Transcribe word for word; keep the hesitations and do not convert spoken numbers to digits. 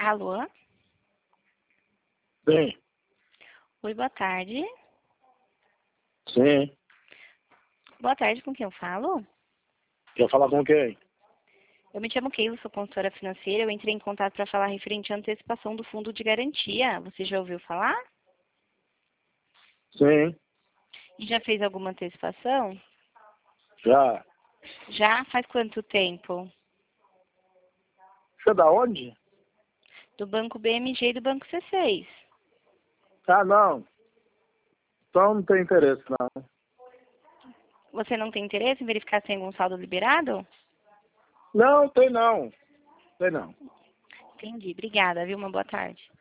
Alô? Sim, Oi, boa tarde. sim. Boa tarde, com quem eu falo? Quer falar com quem? Eu me chamo Keila, sou consultora financeira. Eu entrei em contato para falar referente à antecipação do fundo de garantia. Você já ouviu falar? Sim, E já fez alguma antecipação? já. Já? Faz quanto tempo? Você é da onde? Do Banco B M G e do Banco C seis. Ah, não. Então não tem interesse, não. Você não tem interesse em verificar se tem algum saldo liberado? Não, tem não. Tem não. Entendi. Obrigada, viu? Uma boa tarde.